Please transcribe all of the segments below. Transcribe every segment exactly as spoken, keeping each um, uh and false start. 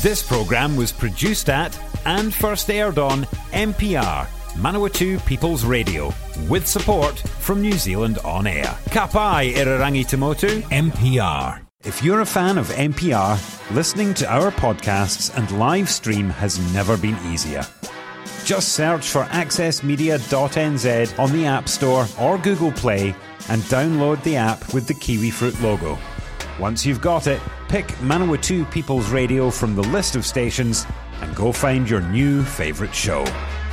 This programme was produced at and first aired on M P R, Manawatu People's Radio, with support from New Zealand On Air. Ka pai Irarangi Tamotu, M P R. If you're a fan of M P R, listening to our podcasts and live stream has never been easier. Just search for access media dot n z on the App Store or Google Play and download the app with the kiwi fruit logo. Once you've got it, pick Manawatu People's Radio from the list of stations and go find your new favourite show.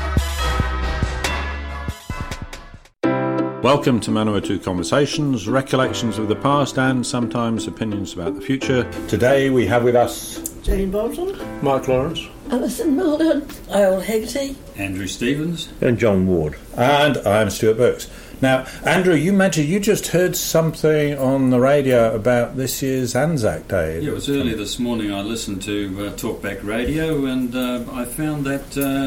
Welcome to Manawatu Conversations, recollections of the past and sometimes opinions about the future. Today we have with us Jane Bolton, Mike Lawrence, Alison Milden, Earl Hegarty, Andrew Stevens, and John Ward. And I'm Stuart Burks. Now, Andrew, you mentioned you just heard something on the radio about this year's Anzac Day. Yeah, it was early this morning. I listened to uh, Talkback Radio, and uh, I found that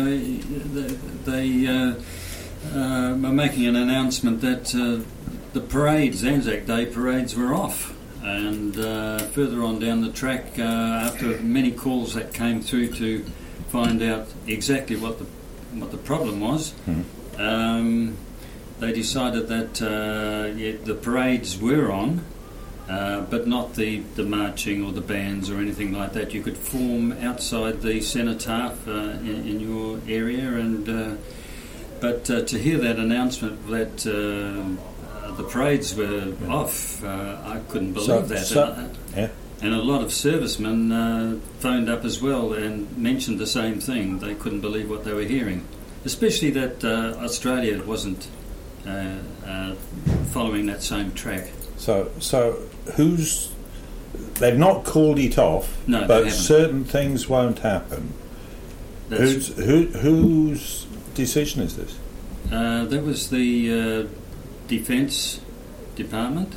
uh, they uh, uh, were making an announcement that uh, the parades, Anzac Day parades, were off. And uh, further on down the track, uh, after many calls that came through to find out exactly what the what the problem was, mm-hmm. um, they decided that uh, yeah, the parades were on, uh, but not the, the marching or the bands or anything like that. You could form outside the cenotaph uh, in, in your area, and uh, but uh, to hear that announcement that uh, the parades were yeah. off, uh, I couldn't believe so, that. So, and, yeah. and a lot of servicemen uh, phoned up as well and mentioned the same thing. They couldn't believe what they were hearing, especially that uh, Australia wasn't Uh, uh, following that same track. So, so who's they've not called it off, no, but certain things won't happen. That's who's, who, whose decision is this? Uh, that was the uh, Defence Department,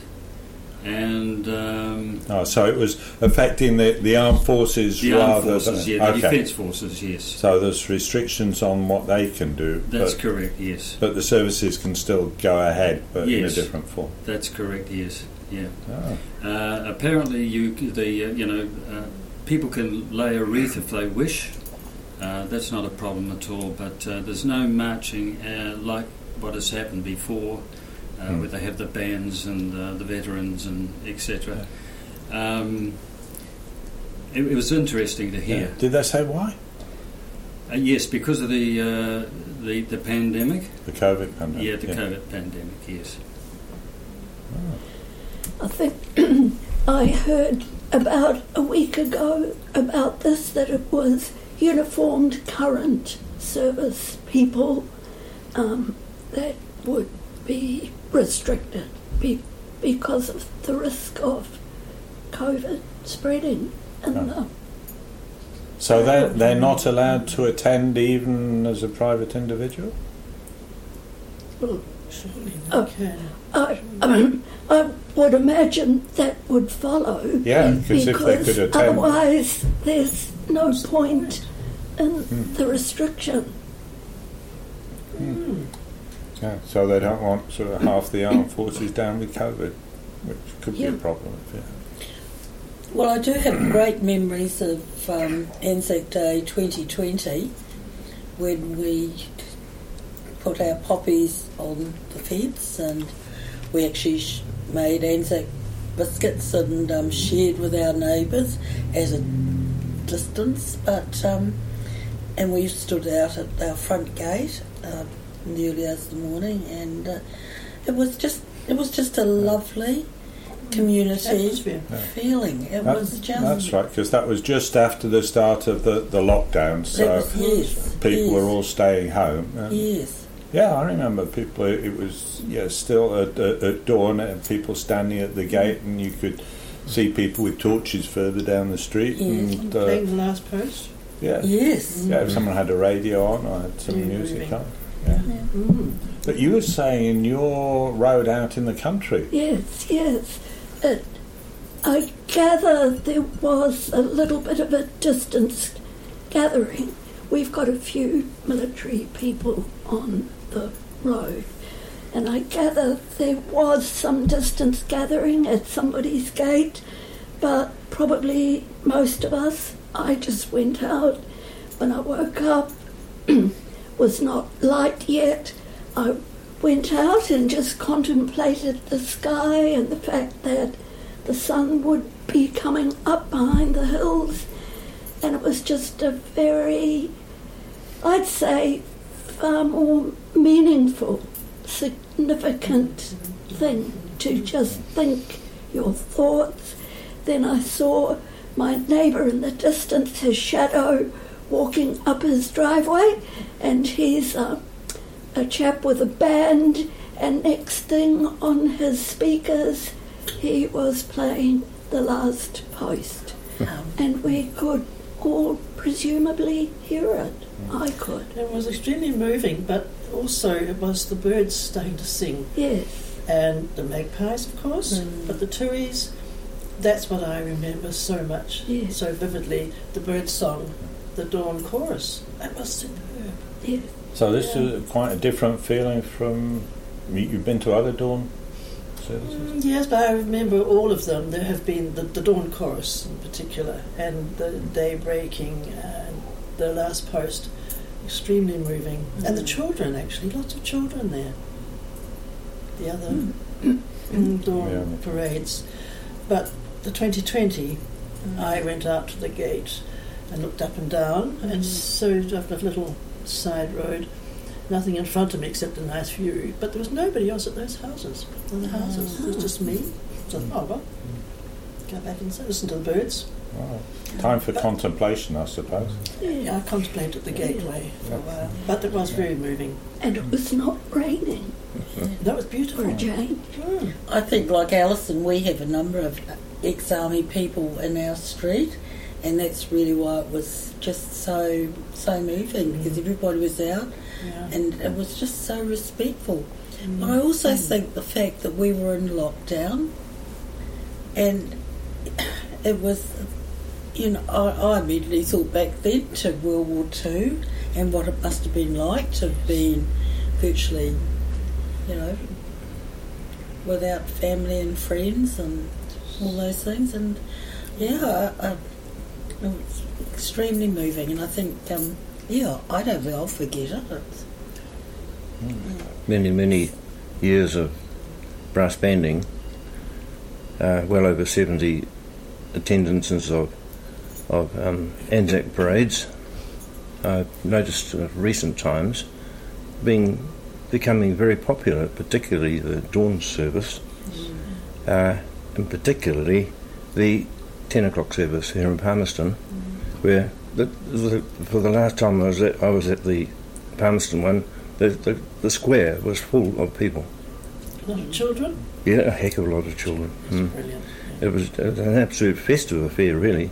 and um, oh, so it was affecting the, the armed forces the rather armed forces, than yeah, the okay. Defence Forces, yes. So there's restrictions on what they can do. That's but, correct, yes. But the services can still go ahead, but yes. in a different form. That's correct, yes. Yeah. Oh. Uh, apparently, you the uh, you know uh, people can lay a wreath if they wish. Uh, that's not a problem at all. But uh, there's no marching uh, like what has happened before. Uh, mm. Where they have the bands and uh, the veterans and et cetera. Um, it, it was interesting to hear. Yeah. Did they say why? Uh, yes, because of the uh, the the pandemic. The COVID pandemic. Yeah, the yeah. COVID pandemic. Yes. Oh. I think I heard about a week ago about this, that it was uniformed current service people um, that would be restricted be, because of the risk of COVID spreading. And oh. the, so they're, they're not allowed to attend even as a private individual? Well, uh, I, um, I would imagine that would follow. Yeah, because if they could attend. Otherwise there's no point in mm. the restriction. Mm. Yeah, so they don't want sort of half the armed forces down with COVID, which could yeah. be a problem. If yeah. Well, I do have great memories of um, Anzac Day twenty twenty, when we put our poppies on the fence, and we actually sh- made Anzac biscuits and um, shared with our neighbours as a distance. But um, and we stood out at our front gate uh, in the early hours of the morning, and uh, it was just it was just a lovely community atmosphere. feeling. It that, was just that's right, because that was just after the start of the, the lockdown, so was, yes, people yes. were all staying home. And yes. Yeah, I remember people. It was yeah still at, at, at dawn, and people standing at the gate, and you could see people with torches further down the street. Yes. And, uh, playing the last post. Yeah. Yes. Yeah, if someone had a radio on or had some Yeah, music really. on. Yeah. Yeah. Mm. But you were saying your road out in the country. Yes, yes. Uh, I gather there was a little bit of a distance gathering. We've got a few military people on the road, and I gather there was some distance gathering at somebody's gate, but probably most of us I just went out. When I woke up, was not light yet. I went out and just contemplated the sky and the fact that the sun would be coming up behind the hills, and it was just a very, I'd say, far more meaningful, significant thing to just think your thoughts. Then I saw my neighbour in the distance, his shadow, walking up his driveway, and he's uh, a chap with a band, and next thing on his speakers he was playing The Last Post, and we could all presumably hear it. I could. It was extremely moving, but also it was the birds starting to sing. Yes. And the magpies, of course, Mm. but the tuis, that's what I remember so much, Yes. so vividly. The bird song, the dawn chorus, that was superb. Yes. So this Yeah. is quite a different feeling from, you- you've been to other dawn services? Mm, yes, but I remember all of them. There have been the, the dawn chorus in particular, and the day breaking, and the last post, extremely moving. Mm. And the children, actually, lots of children there. The other Mm. mm, dawn Yeah. parades. But the twenty twenty, I went out to the gate and looked up and down, and so up a little side road. Nothing in front of me except a nice view, but there was nobody else at those houses. In the houses, it was just me. So, oh well, go back and listen to the birds. Wow. Time for contemplation, I suppose. Yeah, I contemplated the gateway for a while, but it was very moving. And it was not raining That was for beautiful. a change. Mm. I think, like Alison, we have a number of ex-army people in our street, and that's really why it was just so so moving, because everybody was out, Yeah. and it was just so respectful. Mm. But I also think the fact that we were in lockdown, and it was, you know, I, I immediately thought back then to World War Two and what it must have been like to have been virtually, you know, without family and friends and all those things. And yeah, I, I, it was extremely moving. And I think, um, yeah, I don't think I'll forget it. It's, Many, many years of brass banding, uh, well over seventy attendances of of um, Anzac parades. I've noticed in recent times being becoming very popular, particularly the dawn service, uh, and particularly the ten o'clock service here in Palmerston, where the, the, for the last time I was at, I was at the Palmerston one, the, the, the square was full of people. A lot of children. Yeah, a heck of a lot of children. That's Mm. brilliant. It was it was an absolute festive affair, really.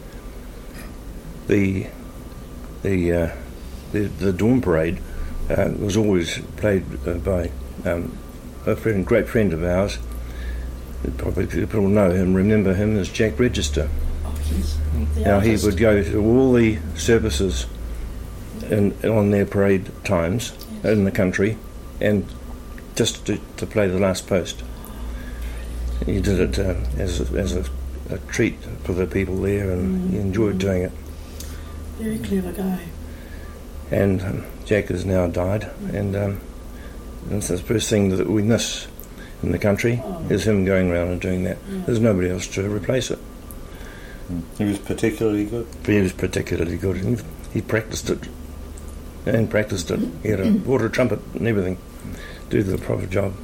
The the uh, the, the dawn parade uh, was always played uh, by um, a friend, great friend of ours. Probably people know him, remember him as Jack Register. Oh, yes. The Now he artist. would go to all the services in, on their parade times in the country, and just to, to play the last post. He did it uh, as a, as a, a treat for the people there, and he enjoyed doing it. Very clever guy. And um, Jack has now died, and um, that's the first thing that we miss in the country Oh. is him going around and doing that. Yeah. There's nobody else to replace it. He was particularly good. But he was particularly good. He, he practiced it and practiced it. He had a water trumpet and everything. Do the proper job.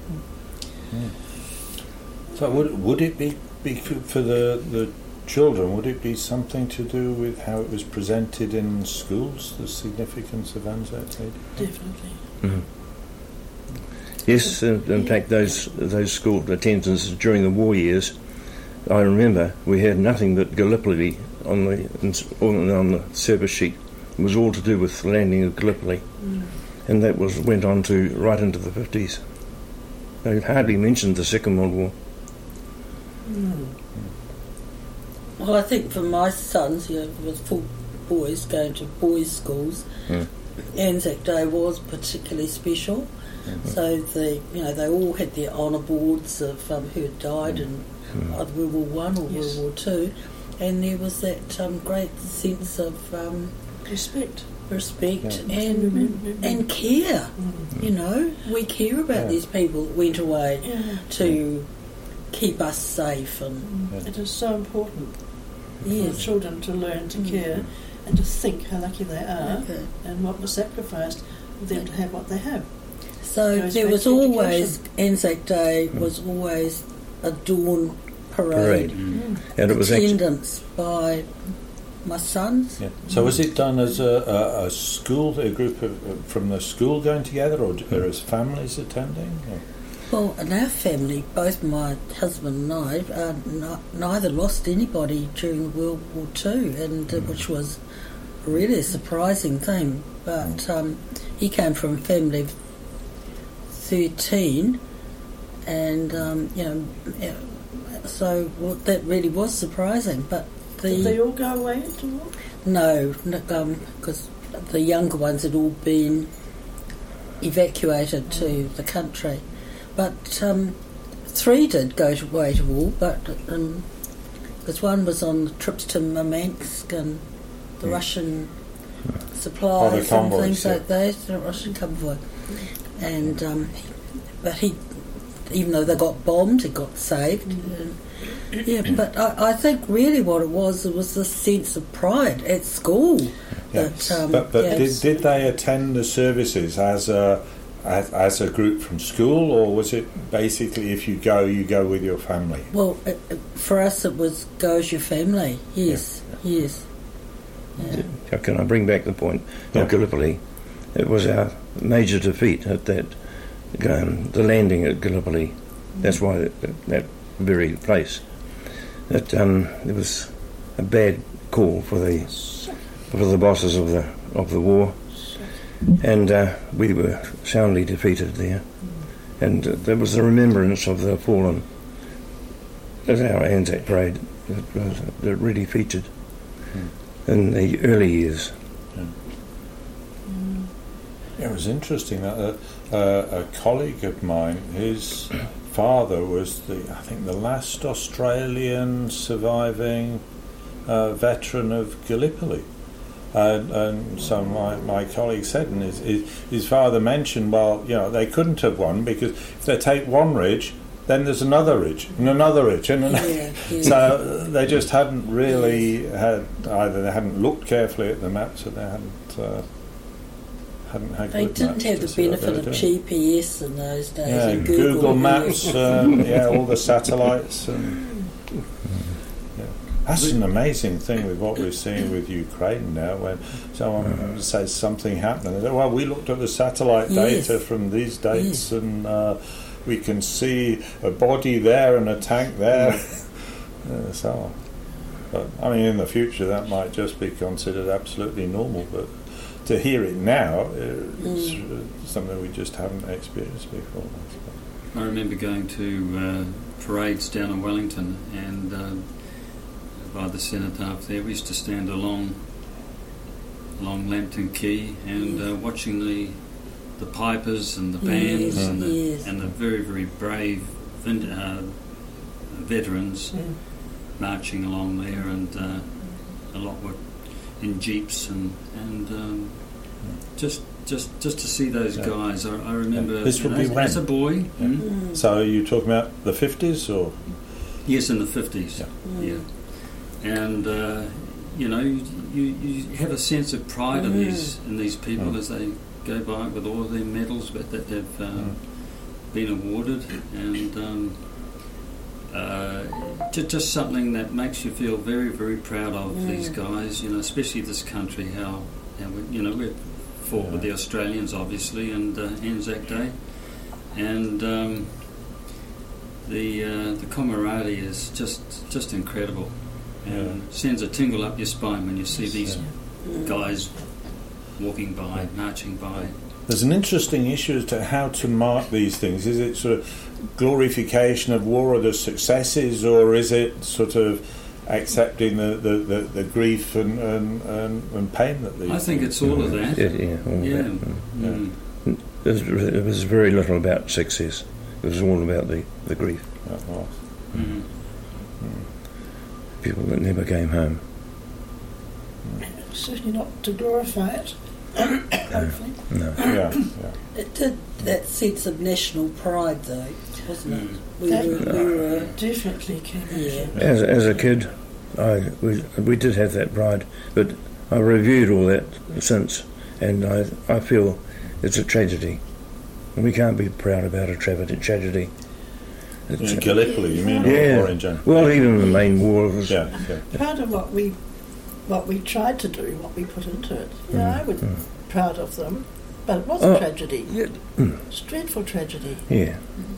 So would would it be, be for the, the children, would it be something to do with how it was presented in schools, the significance of Anzac Day? Definitely. Mm-hmm. Yes, in, in fact, those those school attendances during the war years, I remember we had nothing but Gallipoli on the on, on the service sheet. It was all to do with the landing of Gallipoli, Mm. and that was went on to right into the fifties. They hardly mentioned the Second World War. Mm. well, I think for my sons, you know, with full boys going to boys' schools, Mm. Anzac Day was particularly special. So the you know they all had their honour boards of um, who had died in Mm. either World War One or Yes. World War Two, and there was that um, great sense of um, Respect. respect Yeah. and Mm. and care. Mm. You know, we care about Yeah. these people that went away Yeah. to keep us safe, and Mm. It is so important for yes, children to learn to Mm. care and to think how lucky they are okay. and what was sacrificed for them to have what they have. So Goes there back was to always Anzac Day was always a dawn parade, Parade. Mm. And it was actually, attendance by my sons. Yeah. So was it done as a, a, a school, a group of, from the school going together, or, or as families attending? Or? Well, in our family, both my husband and I, uh, n- neither lost anybody during World War Two, and uh, which was really a surprising thing. But um, he came from a family of thirteen, and um, you know, yeah, so well, that really was surprising. But the Did they all go away to war? no, because the younger ones had all been evacuated to the country. But um, three did go to away to war, but because one was on trips to Murmansk and the Mm. Russian Oh, supplies the and convoys, things yeah. like that, the Russian convoy. And um, but he, even though they got bombed, he got saved. And, yeah, but I, I think really what it was, it was this sense of pride at school. Yes. That, um, but but yeah, did, did they attend the services as a as, as a group from school, or was it basically if you go, you go with your family? Well, it, it, for us it was go as your family. Yes, yes. Yeah. How can I bring back the point Yeah. of Gallipoli? It was our major defeat at that, um, the landing at Gallipoli. That's why that, that very place. That um, it was a bad call for the for the bosses of the of the war, and uh, we were soundly defeated there. And uh, there was a remembrance of the fallen at our Anzac Parade that, was, that really featured in the early years. It was interesting that uh, uh, a colleague of mine, his father was the I think the last Australian surviving uh, veteran of Gallipoli. And, and so my, my colleague said, and his, his, his father mentioned, well, you know, they couldn't have won because if they take one ridge, then there's another ridge and another ridge and another. Yeah, yeah. So they just hadn't really had either they hadn't looked carefully at the maps or they hadn't uh, hadn't had They good didn't maps have to the see what they benefit were of doing. G P S in those days. Yeah, and Google, Google, Maps, um, yeah, all the satellites. And, yeah. That's an amazing thing with what we're seeing with Ukraine now. When someone says something happened, they say, well, we looked at the satellite Yes. data from these dates, and uh, we can see a body there and a tank there. uh, so, on. But I mean, in the future, that might just be considered absolutely normal. But to hear it now, it's Mm. uh, something we just haven't experienced before. I suppose. I remember going to uh, parades down in Wellington, and uh, by the cenotaph there, we used to stand along along Lambton Quay and uh, watching the the pipers and the bands Yes, and, the, yes. and the very very brave vin- uh, veterans Mm. marching along there, and uh, a lot were in jeeps and and um, just just just to see those Yeah. guys. I, I remember This you would know, be when? as a boy. Yeah. mm, Mm. So you're talking about the fifties, or Yes, in the fifties. Yeah. Yeah. And uh, you know, you, you you have a sense of pride in Mm. these in these people Mm. as they go by with all of their medals that, that they've um, Mm. been awarded, and um, uh, just, just something that makes you feel very very proud of Mm. these guys. You know, especially this country. How, how we, you know we fought with the Australians obviously, and uh, Anzac Day, and. Um, The uh, the camaraderie is just just incredible, and sends a tingle up your spine when you see these Mm. guys walking by, marching by. there's an interesting issue as to how to mark these things. Is it sort of glorification of war or the successes, or is it sort of accepting the, the, the, the grief and, and, and, and pain that these I think things- it's all of that. Yeah, yeah, all Yeah. that. Mm. Mm. It was, it was very little about success. It was all about the, the grief. That was. Mm. people that never came home. Certainly not to glorify it. Hopefully. No. Yeah, yeah. It did that sense of national pride, though, wasn't it? We That- were, we were Definitely came out. yeah. As as a kid, I we we did have that pride, but I reviewed all that since, and I I feel it's a tragedy. We can't be proud about a tra- tragedy. It's, In Gallipoli, you mean, Yeah. or in general? well, even the main war was. Yeah, yeah. Part of what we what we tried to do, what we put into it, you know, I was Mm. proud of them, but it was Oh. a tragedy. Yeah. Mm. It's a dreadful tragedy, Yeah,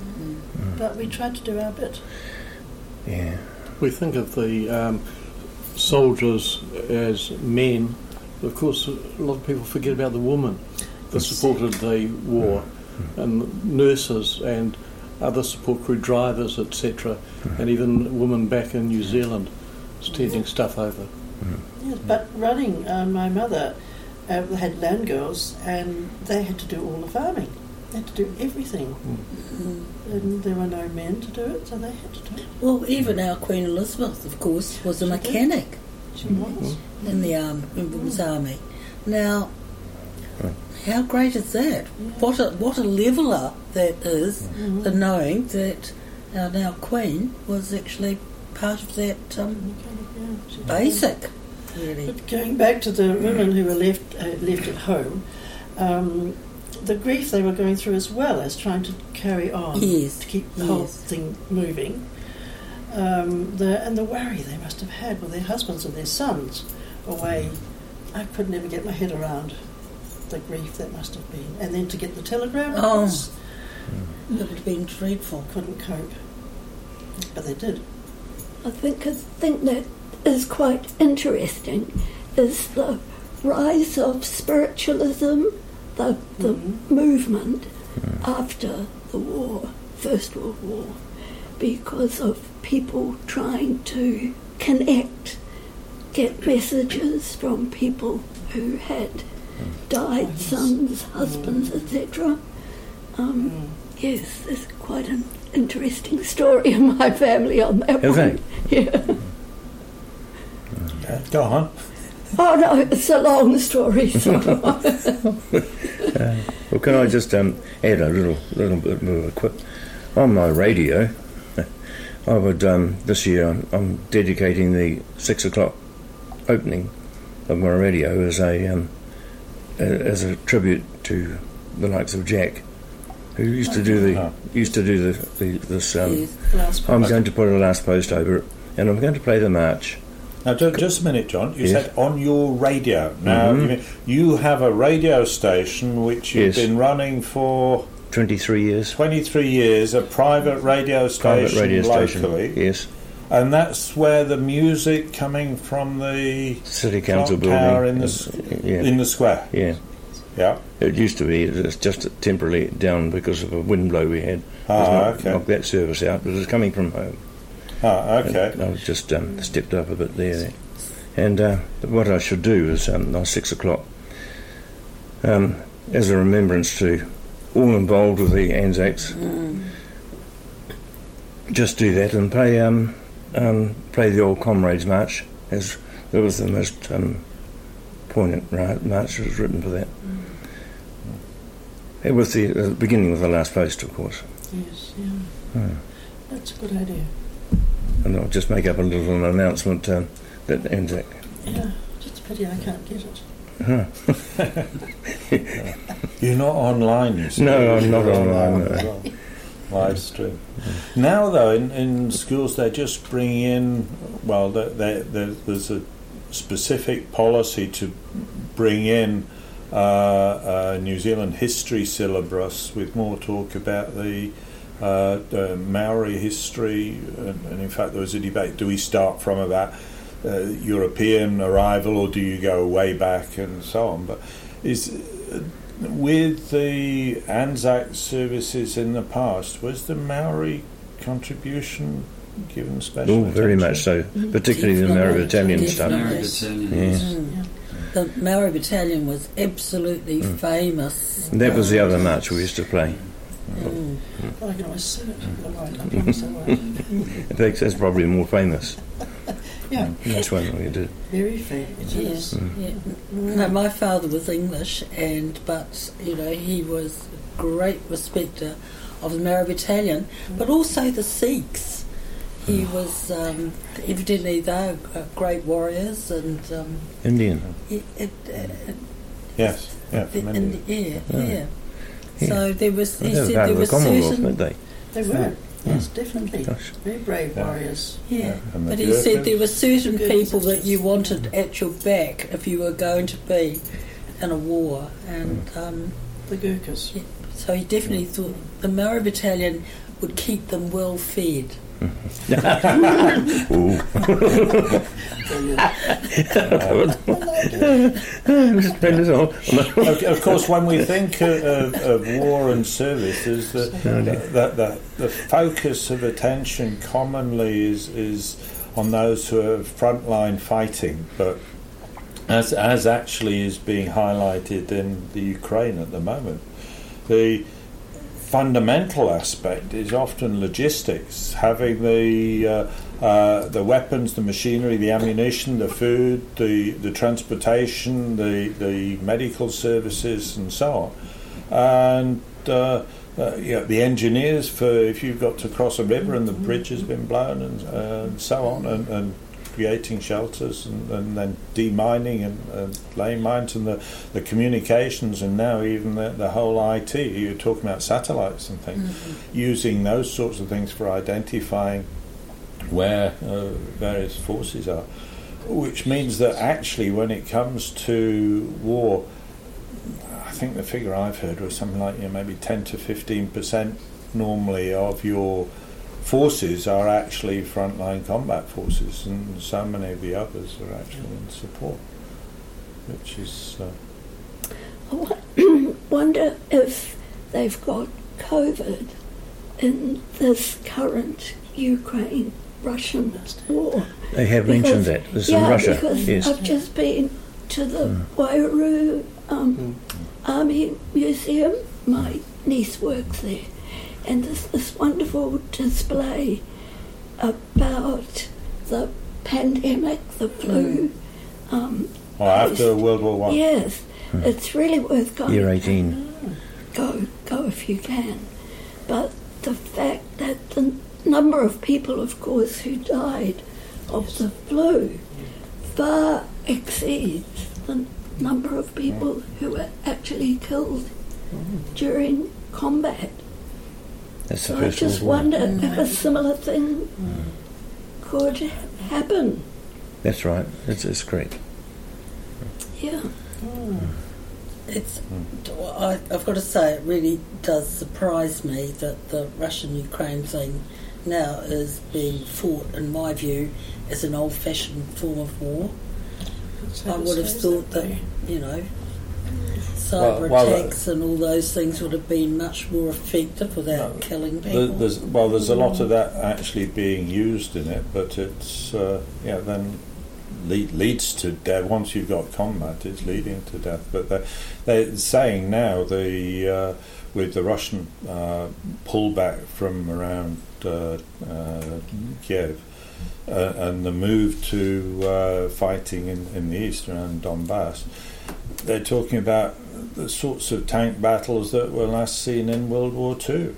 but we tried to do our bit. yeah. We think of the um, soldiers as men. Of course, a lot of people forget about the women that supported the war, and nurses and other support crew, drivers, et cetera, and even women back in New Zealand standing stuff over. Yes, but running, uh, my mother uh, had land girls, and they had to do all the farming. They had to do everything, and there were no men to do it, so they had to do it. Well, even our Queen Elizabeth, of course, was a She did. mechanic She was. in the arm, in Women's Army. Now, how great is that? What a what a leveller that is, Mhm. the knowing that our now Queen was actually part of that um, Yeah, she did. basic, really. But going back to the women who were left uh, left at home, um, the grief they were going through as well as trying to carry on Yes, to keep the whole yes. thing moving. Um, the and the worry they must have had with their husbands and their sons away. I could never get my head around the grief that must have been, and then to get the telegram, Oh. was, It would have been dreadful. couldn't cope, but they did. I think I think that is quite interesting, is the rise of spiritualism, the the Mhm. movement after the war, First World War, because of people trying to connect, get messages from people who had died, Yes. sons, husbands, et cetera. Um, Mm. yes, there's quite an interesting story in my family on that Is one. it? Yeah. Okay, go on. Oh no, it's a long story. So. Uh, well, can I just um, add a little little bit more of a quip? On my radio, I would um, this year I'm, I'm dedicating the six o'clock opening of my radio as a um, a, as a tribute to the likes of Jack, who used to do the Oh. used to do the, the this. Um, Yes. Last I'm going to put a last post over it, and I'm going to play the march. Now, ju- just a minute, John. You Yes. said on your radio. Now, Mhm. you, mean, you have a radio station which you've Yes. been running for Twenty-three years. twenty-three years, a private radio station Private radio locally. station. Yes. And that's where the music coming from the City Council clock building. tower in the, s- yeah. in the square. yeah. Yeah. It used to be. It's just temporarily down because of a wind blow we had. Ah, It's knocked- okay. knocked that service out, but it's coming from home. Ah, okay. And I was just um, stepped up a bit there. And uh, what I should do is um, on six o'clock, um, as a remembrance to all involved with the Anzacs, Mm. just do that and play um, um, play the old Comrades March, as that was the most um, poignant ri- march that was written for that. It was the uh, beginning with the last post, of course. Yes, yeah. Hmm. That's a good idea. And I'll just make up a little announcement um, that Anzac. Yeah, just a pity I can't get it. Huh. You're not online, you see. No, I'm not You're online, as no. well. Live stream. Now, though, in, in schools, they just bring in, well, they, they, they, there's a specific policy to bring in uh, a New Zealand history syllabus with more talk about the uh, the Maori history, and, and in fact there was a debate, do we start from about uh, European arrival or do you go way back and so on, but is uh, with the Anzac services in the past, was the Maori contribution given special Oh, very attention? much so, particularly the Maori Battalion Definitely. stuff. Maori Yes. Battalion. Yes. Mm. The Maori Battalion was absolutely Mm. famous. And that was the other march we used to play. Mm. But I can always sing it. All right, I promise I won't. In fact, that's probably more famous. Yeah, That's one we did. very fair. It Yeah, is. yeah. No, my father was English, and but you know he was a great respecter of the Mara Battalion, but also the Sikhs. He was um, evidently they were great warriors, and um, Indian. it, it, uh, Yes, yeah, the, from in India. the, yeah, yeah. Yeah. So there was. He They were said part there of the was Commonwealth, certain. weren't they? They were. Yes, definitely. Gosh. Very brave Yeah. warriors. Yeah, And the but he said there were Gurkhas. certain Gurkhas. people that you wanted at your back if you were going to be in a war, and um, The Gurkhas. yeah, so he definitely thought the Mara Battalion would keep them well fed. Ooh. Spend it all. of, of course, when we think of, of, of war and service, is that that the, the focus of attention commonly is is on those who are frontline fighting, but as as actually is being highlighted in the Ukraine at the moment, the fundamental aspect is often logistics, having the uh, uh, the weapons, the machinery, the ammunition, the food, the, the transportation, the the medical services, and so on, and uh, uh, you know, the engineers for if you've got to cross a river and the bridge has been blown, and, uh, and so on, and, and creating shelters, and, and then demining and, and laying mines, and the, the communications, and now even the, the whole I T. You're talking about satellites and things, mm-hmm. using those sorts of things for identifying where uh, various forces are, which means that actually when it comes to war, I think the figure I've heard was something like, you know, maybe ten to fifteen percent normally of your forces are actually frontline combat forces, and so many of the others are actually in support, which is... Uh, I wonder if they've got COVID in this current Ukraine-Russian war. They have Because- mentioned that. This is yeah, in Russia. because Yes. I've just been to the Mm. Wairau um, Army Museum. My niece works there. And there's this wonderful display about the pandemic, the flu. Um, well, after World War One. yes, it's really worth going. Year eighteen. Go, go if you can. But the fact that the number of people, of course, who died of the flu far exceeds the number of people who were actually killed during combat. That's the So I First just World War. wonder if a similar thing could happen. That's right. It's, it's great. Yeah. It's. I, I've got to say, it really does surprise me that the Russian-Ukraine thing now is being fought, in my view, as an old-fashioned form of war. I would have thought that, you know, cyber Well, well, attacks and all those things would have been much more effective without No, killing There- people. There's, well, there's a lot of that actually being used in it, but it's uh, yeah then lead, leads to death. Once you've got combat, it's leading to death. But they're, they're saying now the uh, with the Russian uh, pullback from around uh, uh, Kiev uh, and the move to uh, fighting in, in the east around Donbass, they're talking about the sorts of tank battles that were last seen in World War Two.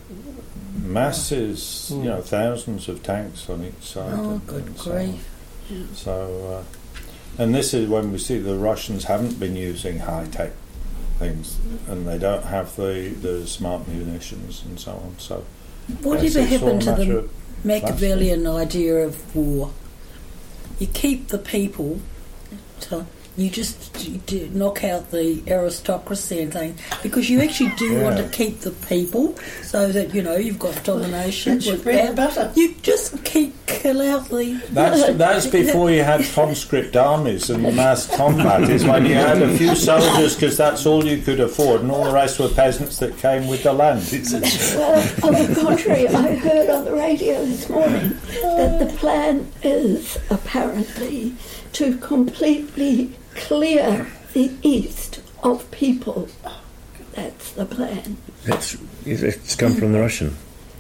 Masses, you know, thousands of tanks on each side. Oh, and, good and so grief. on. So, uh, and this is when we see the Russians haven't been using high-tech things, and they don't have the, the smart munitions and so on. So, Whatever it's all a happened to matter the of Machiavellian idea of war? You keep the people to, you just you do knock out the aristocracy and things, because you actually do Yeah. want to keep the people so that, you know, you've got domination. That's your with bread and that. butter. You just keep kill out the. That's that's before you had conscript armies and mass combat. Is when you had a few soldiers because that's all you could afford, and all the rest were peasants that came with the land. Well, on the contrary, I heard on the radio this morning that the plan is apparently to completely clear the east of people. That's the plan. That's, it's come from the Russian.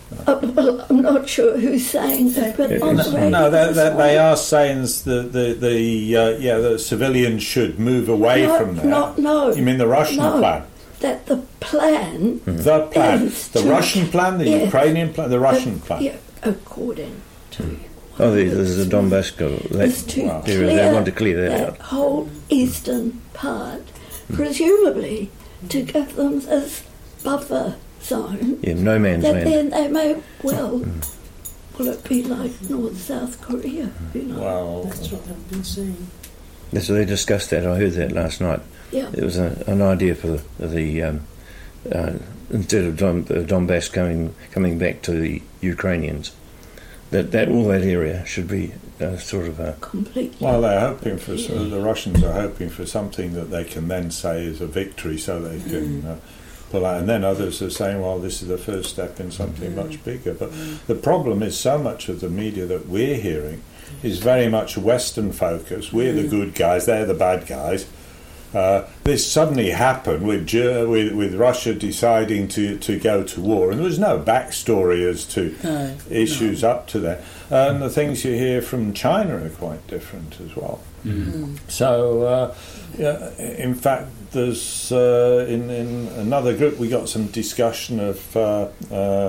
Uh, well, I'm not sure who's saying that, but on the radio No, they, this they, they morning- are saying the the the uh, yeah the civilians should move away No, from there. no, no. You mean the Russian No. plan? that the plan The plan, is the to- Russian plan, the yes, Ukrainian plan, the Russian uh, plan. Yeah, according to. Oh, the- there's the Donbass girl. Is That, to Wow. they, clear they want to clear that that out. whole eastern part, presumably to give them this buffer zone. Yeah, no man's That land. then they may well, will it be like North South Korea? You know? Well, That's what I've been saying. So they discussed that. I heard that last night. Yeah. It was a, an idea for the, the um, uh, instead of Don, uh, Donbass coming coming back to the Ukrainians, that, that all that area should be uh, sort of a Completely. well, they're hoping for so the Russians are hoping for something that they can then say is a victory, so they can uh, pull out. And then others are saying, well, this is the first step in something much bigger. But the problem is, so much of the media that we're hearing is very much Western focused. We're the good guys; they're the bad guys. Uh, this suddenly happened with, Ger- with with Russia deciding to, to go to war, and there was no backstory as to No, issues up to that. And the things you hear from China are quite different as well. So, uh, yeah, in fact, there's uh, in in another group we got some discussion of uh, uh,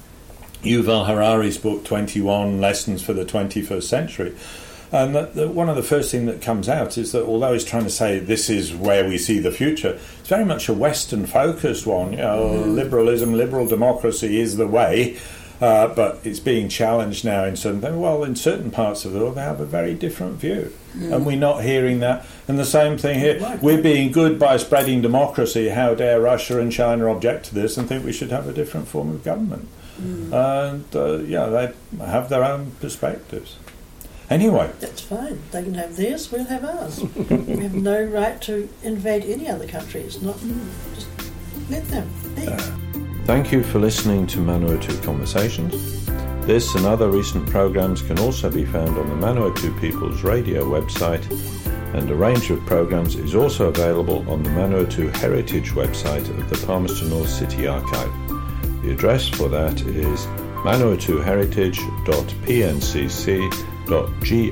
Yuval Harari's book twenty-one Lessons for the twenty-first Century. And the, the, one of the first things that comes out is that although he's trying to say this is where we see the future, it's very much a Western-focused one. You know, liberalism, liberal democracy is the way, uh, but it's being challenged now in certain things. Well, in certain parts of the world, they have a very different view, and we're not hearing that. And the same thing here: we're being good by spreading democracy. How dare Russia and China object to this and think we should have a different form of government? And uh, yeah, they have their own perspectives. Anyway, That's fine. They can have theirs, we'll have ours. We have no right to invade any other country. It's not. Just let them be. thank you for listening to Manawatu Conversations. This and other recent programs can also be found on the Manawatu People's Radio website, and a range of programs is also available on the Manawatu Heritage website of the Palmerston North City Archive. The address for that is manawatu heritage dot p n c c dot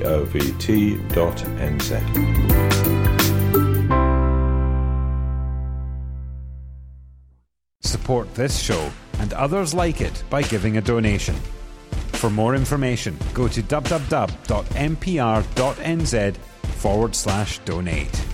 govt dot n z. Support this show and others like it by giving a donation. For more information, go to w w w dot m p r dot n z forward slash donate.